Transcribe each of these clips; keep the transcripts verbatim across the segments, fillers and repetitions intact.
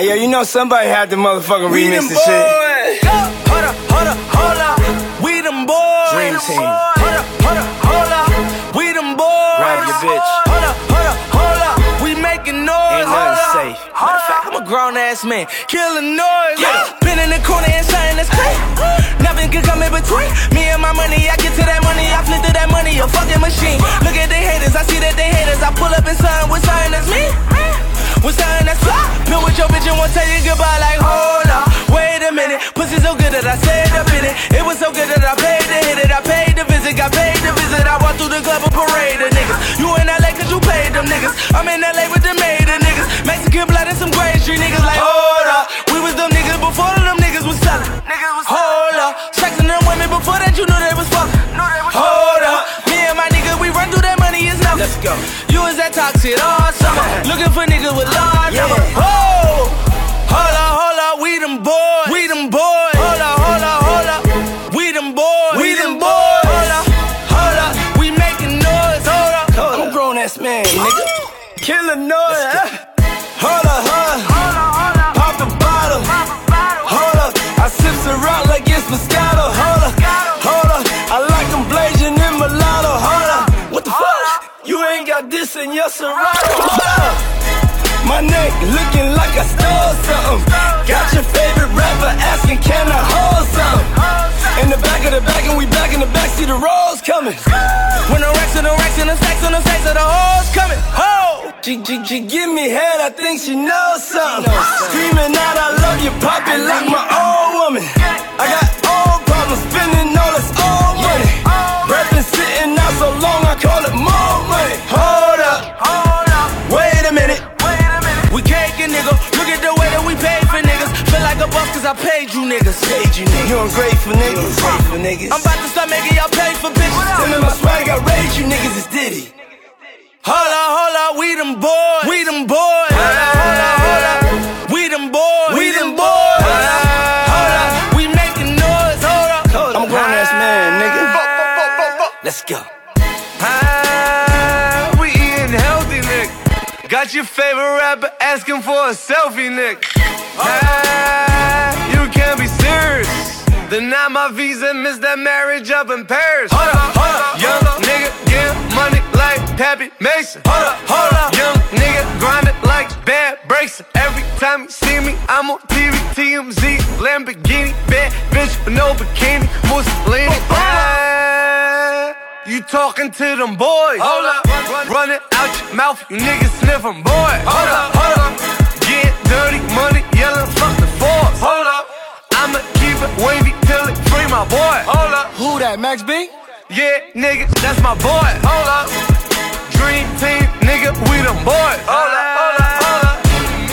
Hey, yo, you know somebody had to motherfucking remix this shit. Hold up, hold up, hold up. We them boys. Dream team. Hold up, hold up, hold up. We them boys. Grab your bitch. Hold up, hold up, hold up. We making noise. Ain't nothing safe. Matter of fact, I'm a grown ass man. Killing noise. Yeah. Been in the corner and something that's crazy. Nothing can come in between me and my money. I get to that money, I flip to that money. A fucking machine. Look at they haters, I see that they haters. I pull up in something with something that's me. With something that's fly. Been with your bitch and won't tell you goodbye. Like, hold up, wait a minute. Pussy so good that I stayed up in it. It was so good that I paid to hit it. I paid to visit, got paid to visit. I walked through the club and parade of niggas. You in L A cause you paid them niggas. I'm in L A with the maid of niggas. Mexican blood and some Gray Street niggas. Like, hold up, we was them niggas before them niggas was selling. Hold up, sexing them women before that you knew they was fucking. Hold up, me and my niggas, we run through that money, it's nothing. Let's go. You was that toxic all summer, looking for niggas with large yeah. numbers. Oh, hold up, hold up, we them boys, we them boys. Hold up, hold up, hold up, we them boys, we them boys. Hold up, hold up, we making noise. Hold up, I'm a grown ass man, nigga. Killing noise. Hold up, hold up, pop the bottle. Hold up, I sip the rock like it's Moscato. Hold up, hold up, I like them blazing in mulatto. Hold up, what the fuck? You ain't got this in your Serato. Hold up, my neck looking like I stole something. Got your favorite rapper asking, can I hold something? In the back of the back and we back in the back, see the rolls coming. When the racks and the racks and the stacks and the stacks of the hoes coming. Ho! She, she, she give me head, I think she knows something. Screaming out, I love you, pop it like my old woman. I got old problems, spending all this old money. Breath been sitting out so long, I call it more money. Hold up, Hold up, wait a minute. wait a minute. We cake a nigga. Look at the way that we paid for niggas. Feel like a boss cause I paid you niggas. Paid you niggas. You ungrateful niggas. Ungrateful niggas. I'm about to start making y'all pay for bitches. Tell me my swag, I raised you niggas, it's Diddy. Hold up, hold up, we them boys. We them boys. Hold up, hold up, hold up. We them boys. We them boys. Hold up, hold up. We making noise. Hold up. I'm a grown ass man, nigga. Let's go. Ah, we eating healthy, nigga. Got your favorite rapper asking for a selfie, nigga. Ah, you can't be serious. Deny my visa, miss that marriage up in Paris. Hold up, hold up. Young nigga getting money like Pappy Mason. Hold up, hold up. Young nigga grinding like bad breaks. Every time you see me, I'm on T V, T M Z, Lamborghini, bad bitch with no bikini, Mussolini. Ah, you talking to them boys? Hold up, run it out your mouth, you niggas sniffing, boy. Hold up, hold up. Get dirty money, yelling fuck the force. Hold up. I'ma keep it wavy till it free my boy. Hold up. Who that, Max B? Yeah, nigga, that's my boy. Hold up. Dream team, nigga, we them boys. Hold up, hold up, hold up.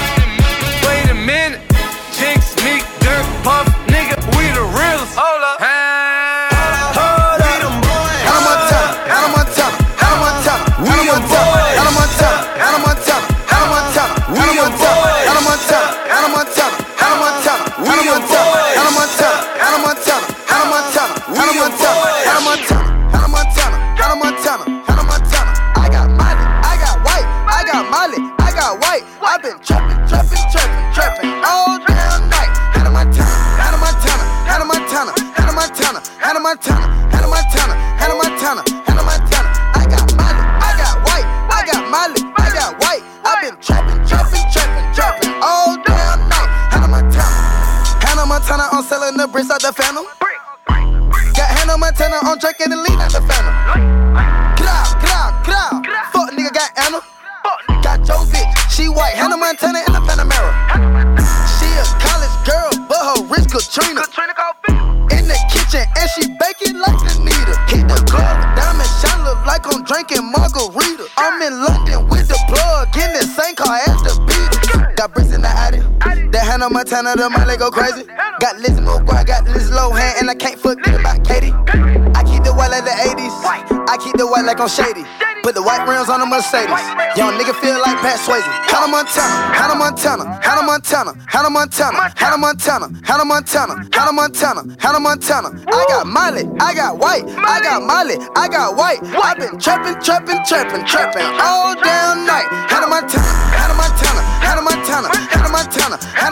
Wait a minute, Jinx, Meek, Dirk, Puff, nigga, we the realest. Hold up. Hold up. Hannah Montana, Hannah Montana, Hannah Montana, Hannah Montana, Hannah Montana, Hannah Montana, Hannah Montana, Hannah Montana, Hannah Montana, Hannah Montana, Hannah Montana, Hannah Montana, Hannah Montana, Hannah Montana, Hannah Montana, Hannah Montana, Hannah Montana, Hannah Montana, Hannah Montana. I got Molly, I got white, I got Molly, I got white. I've been trapping, trapping, trapping, trapping all damn night. Hannah Montana, Hannah Montana, Hannah Montana, Hannah Montana, Hannah Montana, Hannah Montana, Hannah Montana, Hannah Montana. I got Molly, I got white, I got Molly, I got white. I've been trapping, trapping, trapping, trapping all damn night. Hannah Montana, Hannah Montana on selling the bricks out the Phantom. Got Hannah Montana on drinking the lean out the Phantom. Get out, get out, get out. Fuck nigga got Anna. Got your bitch, she white. Hannah Montana in the Panamera. She a college girl, but her wrist Katrina. In the kitchen and she baking like Anita. Hit the club, diamond shine look like I'm drinking margarita. I'm in London with the plug, in the same car as the Beatles. Got bricks in the attic. That Hannah Montana, the Miley go crazy. Got Lizzie McGuire, got Liz Lohan, and I can't forget about Katie. I keep the white like the eighties. I keep the white like I'm shady. Put the white rims on the Mercedes. Young nigga feel like Pat Swayze. Hannah Montana, Hannah Montana, Hannah Montana, Hannah Montana, Hannah Montana, Hannah Montana, Hannah Montana, Hannah Montana. I got Molly, I got white, I got Molly, I got white. I been trapping, trapping, trapping, trapping all damn night. Hannah Montana, Hannah Montana, Hannah Montana, Hannah Montana, Hannah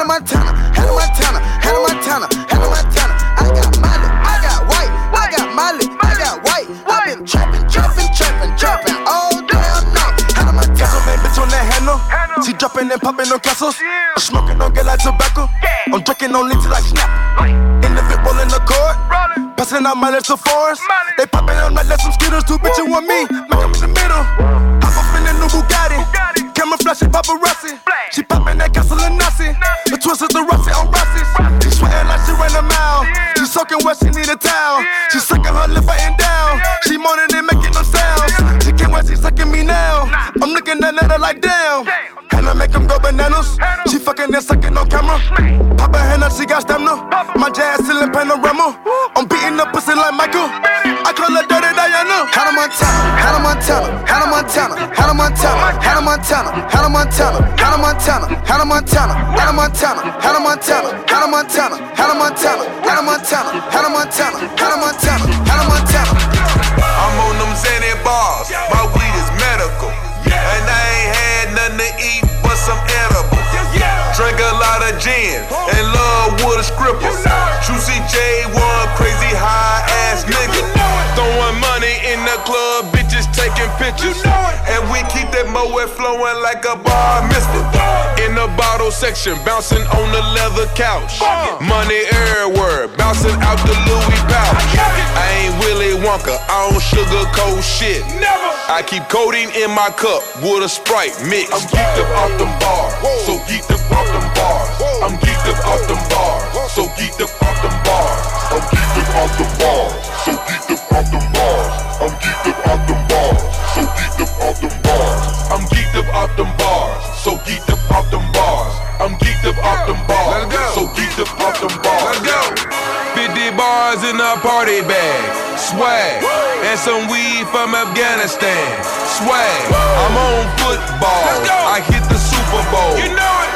in them castles. I'm smoking on get like tobacco. I'm drinking on leech like snap. In the fit, rolling the cord. Passing out mileage to foreigns. They popping on like let some skittles. Two bitches want me, make them in the middle. Hop up in the new Bugatti. Camera flashing paparazzi. She popping that castle and Nazi. The twist is the Rossi on Rossi. She sweating like she ran a mile. She soaking wet, she need a towel. She sucking her lip and down. She moaning and making no sounds. She can't wait, she sucking me now. I'm looking at her like damn. And I make them go bananas. She fucking and sucking on camera. Pop her hand up, she got stamina. My jazz ceiling panorama. I'm beating up pussy like Michael. I call her Dirty Diana. Hannah Montana, Hannah Montana, Hannah Montana, Hannah Montana, Hannah Montana, Hannah Montana, Hannah Montana, Hannah Montana, Hannah Montana, Hannah Montana, Hannah Montana, Hannah Montana, Hannah Montana, Hannah Montana, Hannah Montana, Hannah Montana. I'm on them Xanny bars. My weed is medical. And I ain't had nothing to eat but some edibles. Drink a lot of gin and love with a scripper. Juicy J one crazy high ass nigga. Throwing money in the club, bitches taking pictures. And we keep that moe flowing like a bar mister. In the bottle section, bouncing on the leather couch. Money everywhere, bouncing out the Louis pouch. I ain't Willy Wonka, I don't sugarcoat shit. I keep codeine in my cup with a Sprite mix. I'm geeked up off them bars, so geeked up off them bars. I'm geeked up off them bars, so geeked up off them bars. I'm geeked up off them bars, so geeked up off them bars. I'm geeked up off them bars, so geeked up off them bars. I'm geeked up off them bars, so geeked up off them bars. I'm geeked up off them bars, so geeked up off them bars. Let's go. fifty bars in a party bag, swag, and some weed from Afghanistan, swag. I'm on football, I hit the Super Bowl. You know it.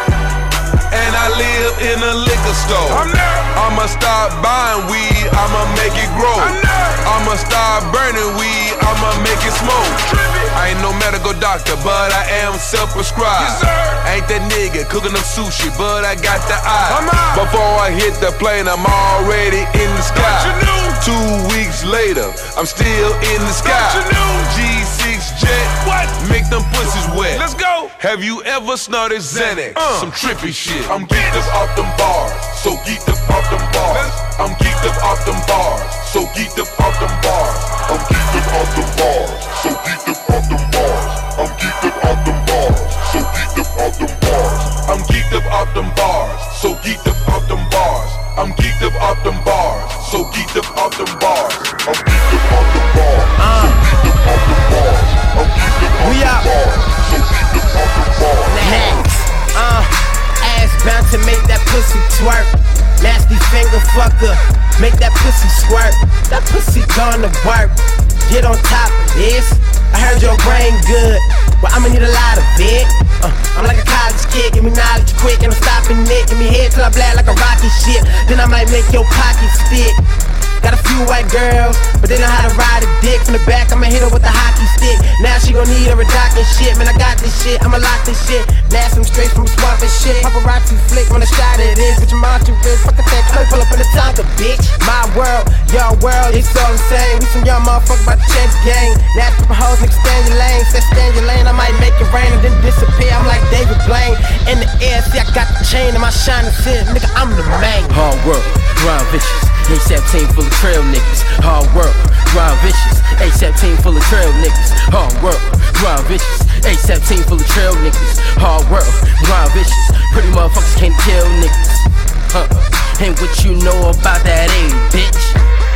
And I live in a liquor store. I'ma stop buying weed, I'ma make it grow. I'ma start burning weed, I'ma make it smoke. I ain't no medical doctor, but I am self-prescribed. Ain't that nigga cooking up sushi, but I got the eye. Before I hit the plane, I'm already in the sky. Two weeks later, I'm still in the sky. G six jet, what? Make them pussies wet. Let's go. Have you ever snorted Xanax? Uh. Some trippy shit. I'm geeked up off them bars, so geeked up off them bars. I'm geeked up off them bars, so geeked up off them bars. I'm geeked up off them bars, so geeked up off them bars. I'm geeked up off them bars, so geeked up off them bars. I'm geeked up off them bars, so geeked up off them bars. I'm geeked up off them bars, so geeked up off them bars. I'm geeked up off them bars, so geeked up off them bars. I'm geeked up off them bars, so geeked up off them bars. Next, uh, ass bound to make that pussy twerk. Nasty finger fucker, make that pussy squirt. That pussy gonna work. Get on top of this. I heard your brain good, but I'ma need a lot of it. Uh, I'm like a college kid, give me knowledge quick, and I'm stopping it. Give me head till I blast like a rocket ship. Then I might make your pocket stick. Got a few white girls, but they know how to ride a dick. From the back, I'ma hit her with a hockey stick. Now she gon' need her a dock and shit. Man, I got this shit, I'ma lock this shit. Blast them straight from swamp and shit. Paparazzi flick when I shot it is. Bitch, I'm out your wrist, fuck a that clip, pull up in the Tonka, bitch. My world, your world, it's all the same. We some young motherfuckers about to change the game. Now papa hoes, nigga, stand your lane. Said stand your lane, I might make it rain and then disappear. I'm like David Blaine. In the air, see I got the chain and my shining fit. Nigga, I'm the man. Hard work, grind vicious. A seventeen full of trail niggas. Hard work, grind vicious. A seventeen full of trail niggas. Hard work, grind vicious. A seventeen full of trail niggas. Hard work, grind vicious. Pretty motherfuckers can't kill niggas. Huh. And what you know about that age, bitch?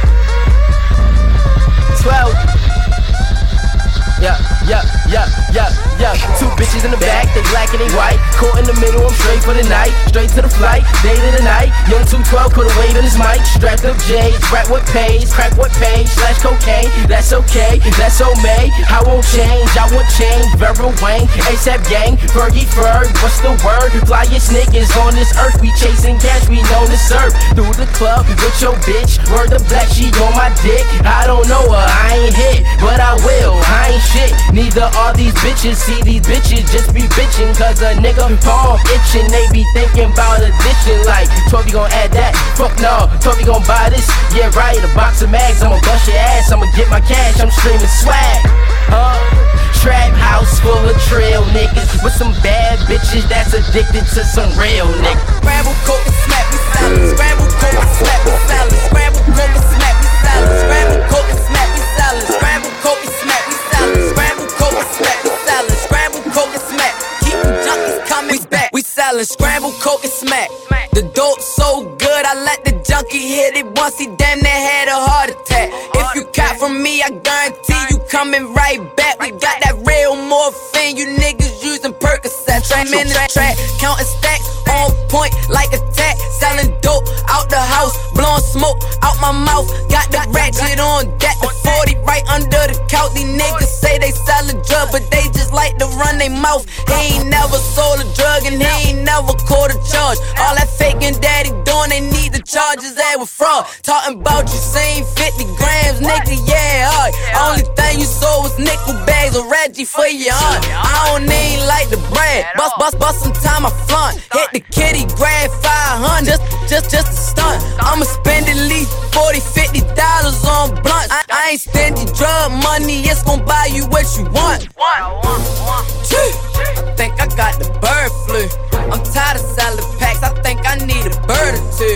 twelve. Yeah, yeah, yeah, yeah, yeah. Two bitches in the back, they black and they white. Caught in the middle, I'm straight for the night. Straight to the flight, day to the night. Young two twelve, put a weight on his mic. Strapped up J's, rap what pays, crack what pays. Slash cocaine, that's okay, that's so May. I won't change, I won't change. Vera Wayne, ASAP gang, Fergie Ferg, what's the word? Flyest niggas on this earth, we chasing cash, we known to serve. Through the club with your bitch, word the black, she on my dick. I don't know her, I ain't hit, but I will, I ain't shit. Neither are these bitches. See, these bitches just be bitching, cause a nigga palm itching. They be thinking about addition, like twelve, you gon' add that? Fuck no, twelve, you gon' buy this? Yeah, right, a box of mags, I'ma bust your ass, I'ma get my cash, I'm streaming swag. Huh? Trap house full of trail niggas with some bad bitches that's addicted to some real niggas. Scramble, coke, and smack, we salad. Scramble, coke, and smack, we salad. Scramble, coke, and smack, we salad. Scramble, coke, and smack, we salad. Scramble, coke, and smack, we salad. Scramble, coke, and smack, we salad. Scramble, coke, and smack. Keep them junkies coming back. We salad, scramble, coke, and smack. The dope so good, I let the junkie hit it once. He damn near had a heart attack. If you caught from me, I guarantee you coming right back. We got that real morphine, you niggas using Percocet. I'm in the track, counting stacks, on point like a tack. Selling dope out the house, blowing smoke out my mouth. Got the ratchet on deck, the forty right under the couch. These niggas say they sellin' drugs, but they just like to run their mouth. He ain't never sold a drug and he ain't never caught a charge. All that faking daddy doing, they need the charges that with fraud. Talking about you seen fifty grams, nigga, yeah, alright. Only thing you sold was nickel bags of Reggie for your aunt. I don't need like the brand, bust, bust, bust some time I flaunt. Hit the kitty, grab five hundred, just, just, just a stunt. I'ma spend at least forty, fifty dollars on blunts. I, I ain't stingy drug money, it's gon' buy you what you want. I think I got the bird flu. I'm tired of selling packs, I think I need a bird or two.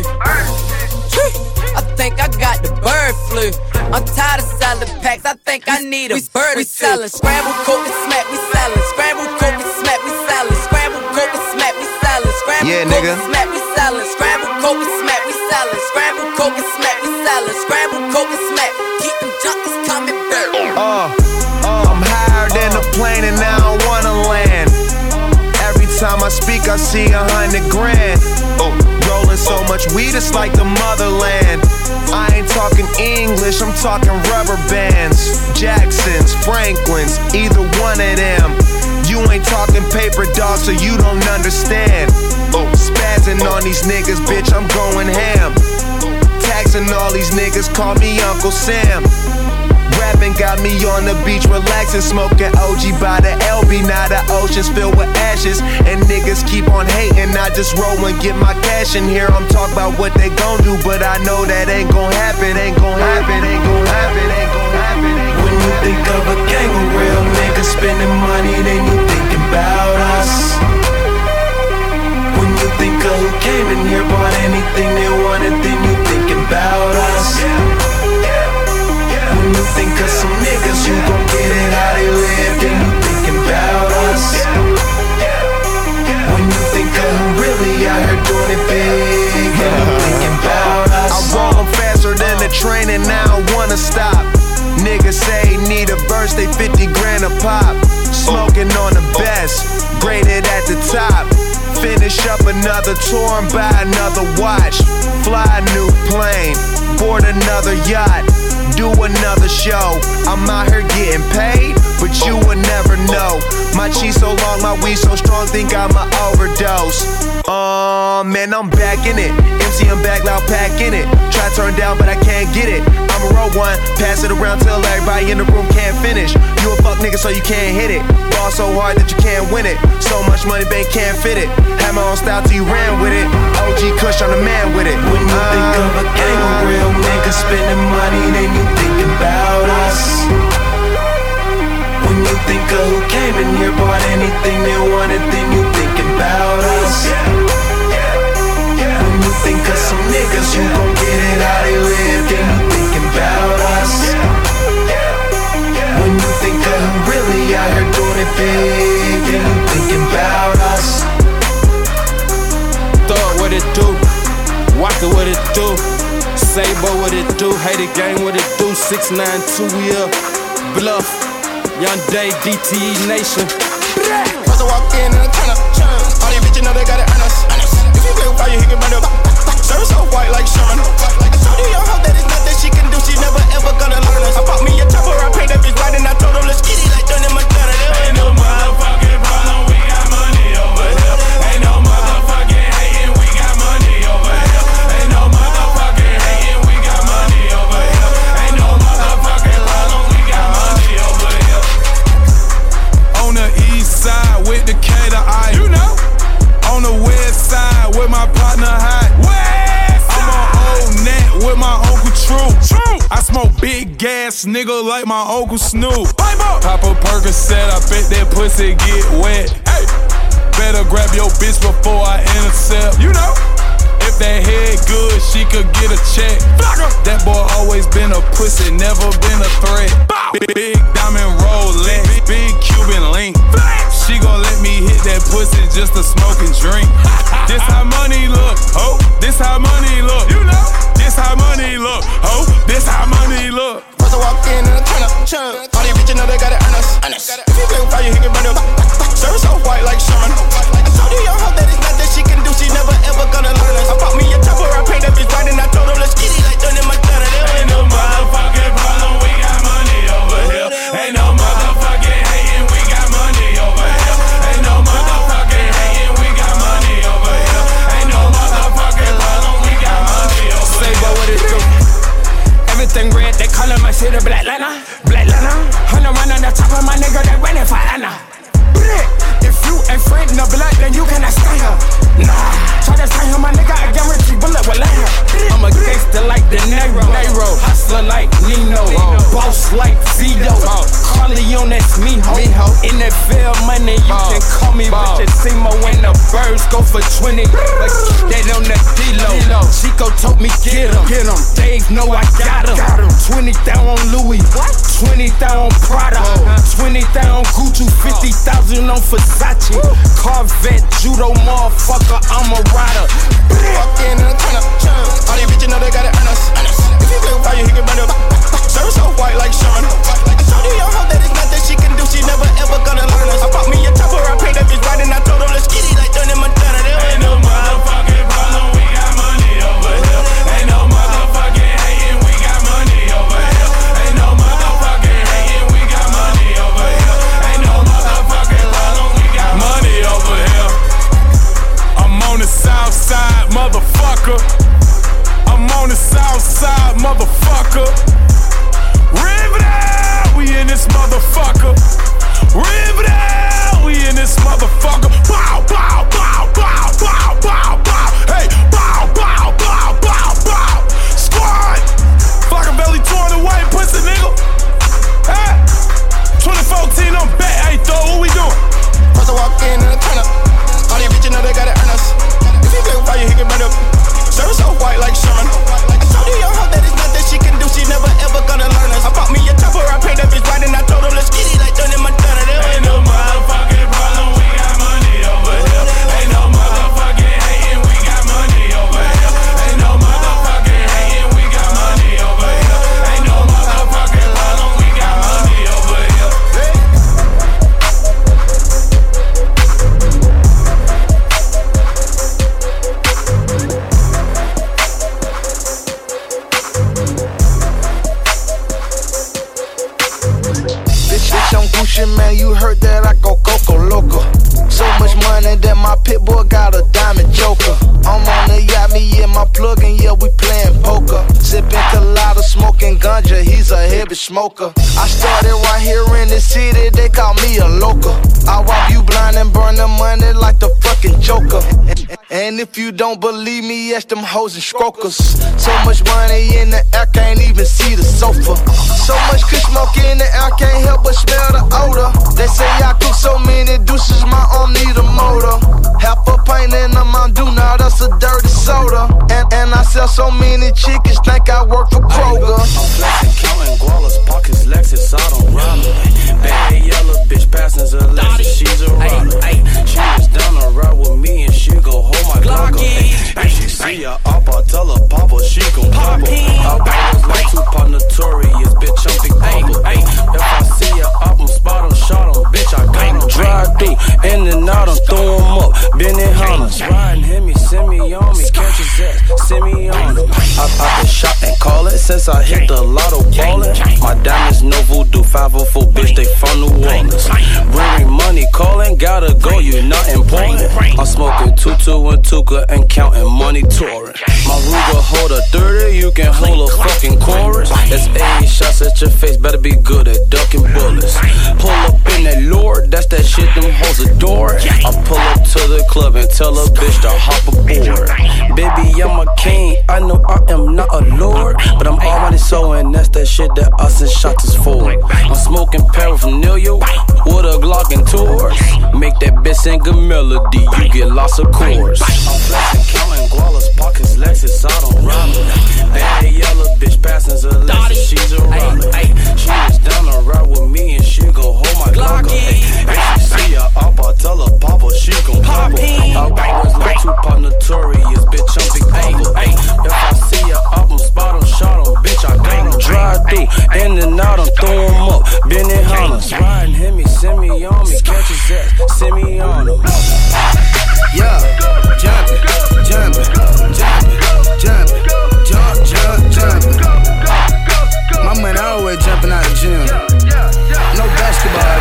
I think I got the bird flu. I'm tired of selling packs, I think I need a bird or two. We sellin' scramble, coke, and smack, we sellin' scramble, coke, and smack, we sellin' scramble, coke, and smack, we sellin' scramble, yeah, coke, nigga. and smack, we sellin' scramble, coke, and smack, we sellin' scramble, coke, and smack, we sellin' scramble, coke, and smack. Keep them junkies coming back. Uh, uh, I'm higher than a plane and now I wanna land. Every time I speak, I see a hundred grand. Oh, rolling so much weed, it's like the motherland. I ain't talking English, I'm talking rubber bands. Jacksons, Franklins, either one of them. You ain't talking paper dog, so you don't understand. Oh, spazzing on these niggas, bitch, I'm going ham. Taxing all these niggas, call me Uncle Sam. Rapping got me on the beach, relaxing, smoking O G by the L B. Now the ocean's filled with ashes, and niggas keep on hating. I just roll and get my cash in here. I'm talking about what they gon' do, but I know that ain't gon' happen, ain't gon' happen, ain't gon' happen, ain't gon' happen. When you think of a gang of real niggas spending money, then you thinking about us. When you think of who came in here, bought anything they wanted, then you thinking about us. When you think of some niggas, you gon' get it how they live, then you thinking about us. When you think of who really out here doing it big, then you thinking about us. I roll them faster than the train and now I wanna stop. Niggas say need a verse, they fifty grand a pop. Smoking on the best, graded at the top. Finish up another tour and buy another watch. Fly a new plane, board another yacht. Do another show, I'm out here getting paid, but you would never know. My cheese so long, my weed so strong, think I'ma overdose. Oh man, I'm back in it. M C, I'm back, loud pack in it. Try to turn down, but I can't get it. I'ma roll one, pass it around till everybody in the room can't finish. You a fuck nigga, so you can't hit it. Ball so hard that you can't win it. So much money, bank can't fit it. Had my own style till you ran with it. O G Kush, I'm the man with it. When you uh, think of a gang of real niggas spending money, then you thinking about us. When you think of who came in here, bought anything they wanted, then you thinking about us. When you think of some niggas, you gon' get it how they live, then you thinking about us. When you think of who really out here doing it big, then you thinking about us. Thug, what it do? Walker, what it do? Sabo, what it do? Hater gang, what it do? six nine two, we up. Bluff, Young Day, D T E Nation. First I walk in and I turn up. All these bitches know they got it on us. If you play with fire, he can burn up. Service so white like Sherman. I told you your hoe that it's nothing she can do. She never ever gonna learn us. I bought me a chopper, I paid that bitch right, and I told him let's get it like Johnny Montana. Ain't no motherfucking problem, we got money over here. Ain't no motherfucking hating, we got money over here. Ain't no motherfucking hating, we got money over here. Ain't no motherfucking problem, we got money over here. Big gas nigga like my Uncle Snoop. Pop a Percocet, I bet that pussy get wet. Hey, better grab your bitch before I intercept. You know, if that head good, she could get a check. That boy always been a pussy, never been a threat. Big diamond Rolex, big Cuban link. She gon' let me hit that pussy just to smoke and drink. This how money look, ho. This how money look, you know. This how money look, ho. This how money look. First I walk in and I turn up, turn up. All these bitches know they got it earn us. If you play with fire, he can burn up. Service so white like Sherman. I told you, young hoe, that is nothing she can do. She never ever gonna learn us. I bought me a chopper, I paid that bitch right, and I told her let's get it like Johnny Montana. There ain't no motherfucking problem, we got money over here. Ain't no motherfucking hating, we got money over here. Ain't no motherfucking hating, we got money over here. Ain't no motherfucking problem, we got money over here. Say, but what it do? Everything red, they callin' my city Black Lana, Black Lana. Hundred run on the top of my nigga, they running for Anna. If you ain't friend no blood, then you cannot stay here. Nah, try to stay here, my nigga, I guarantee bullet will land. I'm a gangster like De Niro, Niro. Hustler like Nino, Nino. Boss like Vito, Carleon, that's me, ho. me, ho. In that fair money, you Ball. Can call me Ball. Richard when the birds go for twenty. But they on the D-Lo. Chico told me get him, get him. Dave know I got him. Got him. twenty thousand on Louis, what? twenty thousand on Prada, twenty thousand on Gucci, fifty thousand on Versace. Woo. Corvette, judo, motherfucker, I'm a rider. Walk in and I turn up, turn up. All these bitches know they got it earn us. If you play with fire, he can burn up. Service so white like Sherman. I told you, young hoe, that is nothing she can do. She never ever gonna learn us. I bought me a chopper, I paid that bitch right, and I told her let's get it like Johnny Montana. There ain't no motherfucking problem, we got money over here. Ain't no motherfucking hating, we got money over here. Ain't no motherfucking hating, we got money over here. Ain't no motherfucking problem, we got money over here. I'm on the south side, motherfucker. I'm on the south side, motherfucker. Riv it out, we in this motherfucker. Riv it out, we in this motherfucker. Bow, bow, bow, bow, bow, bow, bow. Hey, bow, bow, bow, bow, bow. Squad, fucking belly torn away, pussy nigga. Hey, twenty fourteen, I'm back. Hey, though, what we doing? First I walk in and I turn up. All these bitches know they got it earn us. If you play with fire, he can burn up. Service so white like Sherman. I told you, young hoe, that is nothing she can do. She never ever gonna learn us. I bought me a chopper, I paid that bitch right, and I told her let's get it like Johnny Montana. There ain't no motherfucking problem, we got money over here. Ain't no motherfucking hating, we got money over here. Ain't no motherfucking hating, we got money over here. Ain't no motherfucking problem, we got money over here. Bitch, I'm Gucci, man, you heard that I go Coco Loco. So much money that my pit boy got a diamond joker. I'm on the yacht, me and my plug, and yeah, we playing poker. Sipping colada, smoking ganja, he's a heavy smoker. I started right here in the city, they call me a local. I rob you blind and burn the money like the fucking Joker. And if you don't believe me, ask them hoes and strokers. So much money in the air, can't even see the sofa. So much good smoke in the air, can't help but smell the odor. They say I cook so many deuces, my arm need a motor. Half a pint in a Mountain, now that's a dirty soda. And, and I sell so many chickens, think I work for Kroger. I'm flexing, counting gualas, pockets, Lexus, I don't run. Bad yellow bitch, passenger, Lexus, she's a rider. She was down the road with me and she go hold my Glock. If she see her up, I tell her papa, she gon' pop her. I was like Tupac Notorious, bitch, I'm Big Papa. If I see her up, I'm spot em, shot em, bitch, I got em. Drive through, in and out, I'm throw em up, Benny Hunters. Riding, hit me, send me on me, catch his ass, send me on him. I, I been shot and call it since I hit the lotto ballin'. My diamonds no voodoo, five oh four, bitch, they from New Orleans. Bring money, callin', gotta go, you not important. I'm smoking Tutu and Tuka and counting money touring. My Ruger hold a thirty, you can hold a fucking chorus. That's eight shots at your face, better be good at ducking bullets. Pull up in that Lord, that's that shit them hoes adore. I pull up to the club and tell a bitch to hop aboard. Baby, I'm a king, I know I am not a lord, but I'm already so, and that's that shit that us and shots is for. I'm smoking paraphernalia with a Glock and Taurus. Make that bitch sing a melody, you get lots of chords. I'm flexing, counting gualas, pockets, Lexus, I don't rob it. Bad yellow bitch, passing a Lexus, she's a robber. She is down the ride with me and she gon' hold my Glock up. If she see her up, I tell her papa, she gon' pop her. I was like Tupac Notorious, bitch, I'm Big Papa. If I see her up, I'm spot em, shot em, bitch, I got em. Drive through, in and out, I'm throw em up. Benny Hunters, riding hit me, send me on me, catch his ass, send me on him. Yeah, jumping, jumping, jumping, jumping, jump, jump, jumping. My man always jumping out the gym. No basketball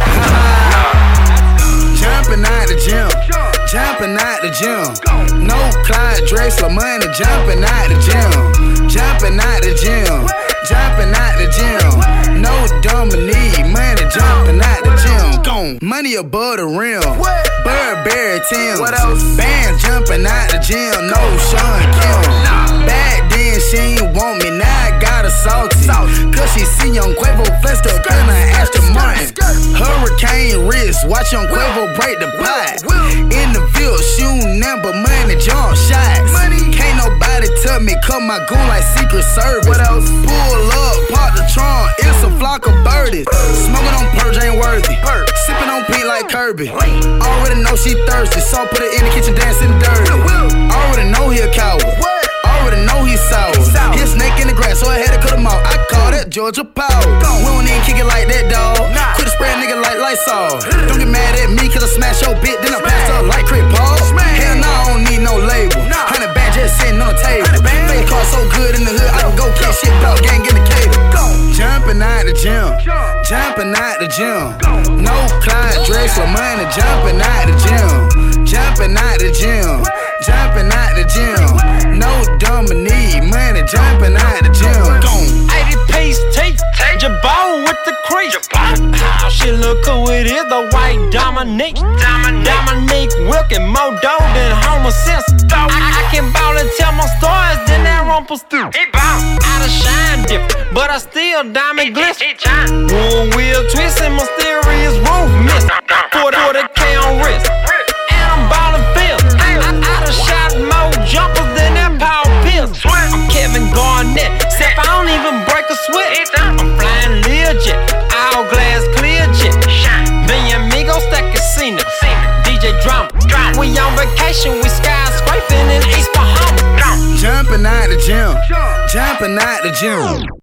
though. Jumping out the gym, jumping out the gym. No Clyde Drexler money, jumping out the gym, jumping out the gym, jumping out the gym. No Dominique money, jumping out the gym. Gone, money above the rim. Burberry Tim, bands jumping out the gym. No Sean Kim. Back then she ain't want me, now I got her salty. Cause she see young Quavo flexed up in her Aston Martin. Hurricane wrist, watch young Quavo break the pot. In the field, shooting nothing but money, jump shots. Can't nobody tell me, cut my goon like Secret Service. Pull up, park the trunk, it's a flock of birdies. Smoking on purge ain't worthy, sipping on pink like Kirby. Already know she thirsty, so put it in the kitchen dancing dirty. Already know he a coward, already know he sour. He a snake in the grass, so I had to cut him out. I call that Georgia power. We don't even kick it like that, dawg. Quit a spray a nigga like Lysol. Don't get mad at me, cause I smash your bitch, then I pass up like Crit Paul. Hell no, I don't need no label. Hundred band just sitting on the table. Face car so good in the hood, I can go kick shit, dog, gang in the cable. Jumping out the gym, jumping out the gym. No Clyde Drexler money, jumping out the gym, jumping out the gym, jumping out the gym. No Dominique money, jumping out the gym. eighty piece teeth, Jabot with the crease. How she look cool, it is the white Dominique. Dominique Wilkin, more dough than Homer Simpson. I, I can ball and tell my stories, then that Rumpelstiltskin. I done shine different, but I still diamond glisten. One wheel twisting, mysterious roof miss. forty K on wrist, and I'm ballin' field. I, I, I done shot more jumpers than that Paul Pierce. I'm Kevin Garnett, except I don't even break a sweat. I'm flying Learjet, all glass clear jet. Me and Migo stack casino, D J Drama. We on vacation, we skyscraping in East Bahama. Jumping out the gym, jumping out the gym.